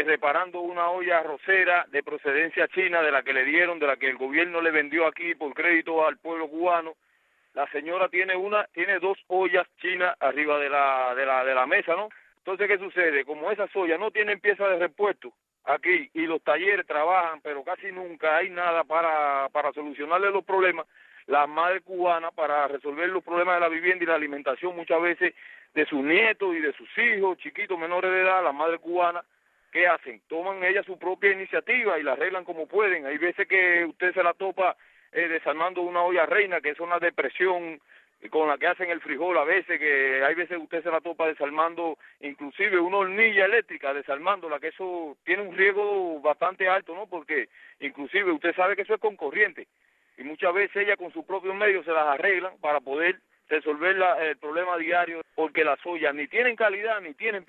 reparando una olla arrocera de procedencia china, de la que le dieron, de la que el gobierno le vendió aquí por crédito al pueblo cubano. La señora tiene dos ollas chinas arriba de la mesa, ¿no? Entonces, ¿qué sucede? Como esas ollas no tienen piezas de repuesto aquí y los talleres trabajan, pero casi nunca hay nada para solucionarle los problemas, las madres cubanas, para resolver los problemas de la vivienda y la alimentación muchas veces de sus nietos y de sus hijos, chiquitos menores de edad, las madres cubanas, ¿qué hacen? Toman ellas su propia iniciativa y la arreglan como pueden. Hay veces que usted se la topa desarmando una olla reina, que es una depresión con la que hacen el frijol a veces, que hay veces usted se la topa desarmando inclusive una hornilla eléctrica, desarmándola, que eso tiene un riesgo bastante alto, ¿no? Porque inclusive usted sabe que eso es con corriente y muchas veces ella con sus propios medios se las arreglan para poder resolver el problema diario, porque las ollas ni tienen calidad ni tienen